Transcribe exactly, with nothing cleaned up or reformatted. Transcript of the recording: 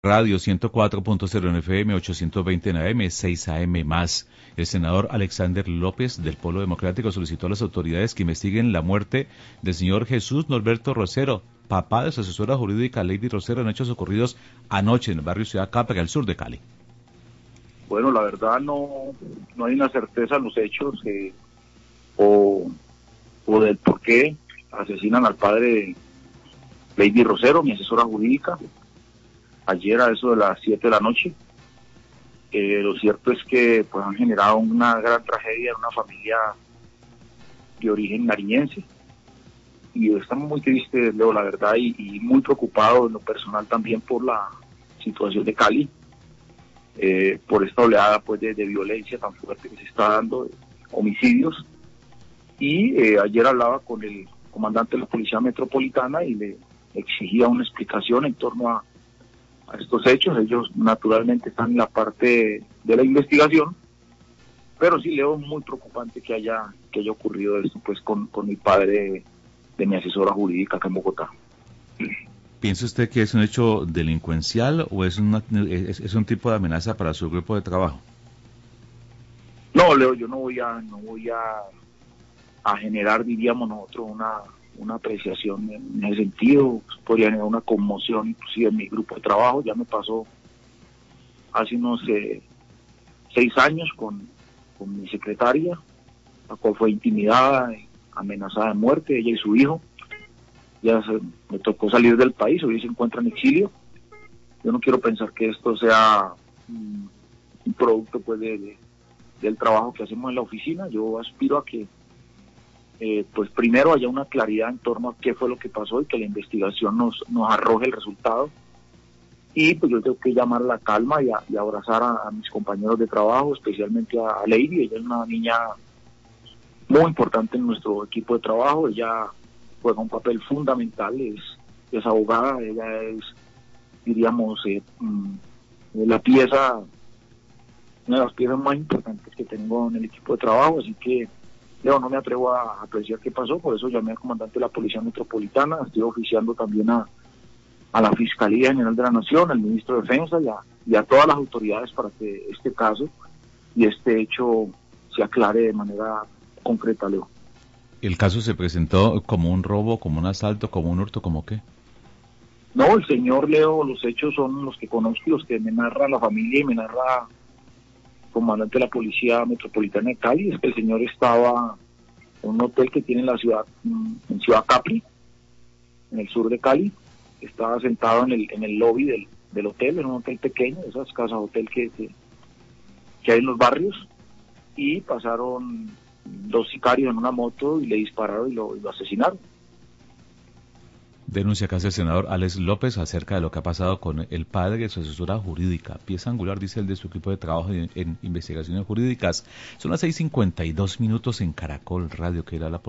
Radio ciento cuatro punto cero en F M, ochocientos veinte en A M, seis A M más. El senador Alexander López del Polo Democrático solicitó a las autoridades que investiguen la muerte del señor Jesús Norberto Rosero, papá de su asesora jurídica Lady Rosero, en hechos ocurridos anoche en el barrio Ciudad Capri, al sur de Cali. Bueno, la verdad no, no hay una certeza en los hechos eh, o, o del por qué asesinan al padre de Lady Rosero, mi asesora jurídica. Ayer a eso de las siete de la noche. Eh, lo cierto es que pues han generado una gran tragedia en una familia de origen nariñense. Y estamos muy tristes, Leo, la verdad, y, y muy preocupados en lo personal también por la situación de Cali, eh, por esta oleada pues de, de violencia tan fuerte que se está dando, de homicidios. Y eh, ayer hablaba con el comandante de la Policía Metropolitana y le exigía una explicación en torno a a estos hechos. Ellos naturalmente están en la parte de la investigación, pero sí leo muy preocupante que haya que haya ocurrido esto pues con, con mi padre de, de mi asesora jurídica acá en Bogotá. ¿Piensa usted que es un hecho delincuencial o es, una, es, es un tipo de amenaza para su grupo de trabajo? No, Leo, yo no voy a no voy a, a generar, diríamos nosotros, una una apreciación en ese sentido. Podría generar una conmoción inclusive en mi grupo de trabajo. Ya me pasó hace unos eh, seis años con, con mi secretaria, la cual fue intimidada, amenazada de muerte, ella y su hijo. Ya se, me tocó salir del país, hoy se encuentra en exilio. Yo no quiero pensar que esto sea um, un producto pues de, de, del trabajo que hacemos en la oficina. Yo aspiro a que Eh, pues primero haya una claridad en torno a qué fue lo que pasó y que la investigación nos, nos arroje el resultado. Y pues yo tengo que llamar a la calma y, a, y abrazar a, a mis compañeros de trabajo, especialmente a, a Lady. Ella es una niña muy importante en nuestro equipo de trabajo. Ella juega un papel fundamental, es, es abogada, ella es, diríamos, eh, la pieza, una de las piezas más importantes que tengo en el equipo de trabajo, así que Leo, no me atrevo a apreciar qué pasó, por eso llamé al comandante de la Policía Metropolitana, estoy oficiando también a, a la Fiscalía General de la Nación, al Ministro de Defensa y a, y a todas las autoridades para que este caso y este hecho se aclare de manera concreta, Leo. ¿El caso se presentó como un robo, como un asalto, como un hurto, como qué? No, el señor Leo, los hechos son los que conozco y los que me narra la familia y me narra comandante de la Policía Metropolitana de Cali. Es que el señor estaba en un hotel que tiene en la ciudad, en Ciudad Capri, en el sur de Cali. Estaba sentado en el en el lobby del, del hotel, en un hotel pequeño, esas casas hotel que, que, que hay en los barrios, y pasaron dos sicarios en una moto y le dispararon y lo, y lo asesinaron. Denuncia que hace el senador Alex López acerca de lo que ha pasado con el padre de su asesora jurídica. Pieza angular, dice él, de su equipo de trabajo en, en investigaciones jurídicas. Son las seis cincuenta y dos minutos en Caracol Radio, que era la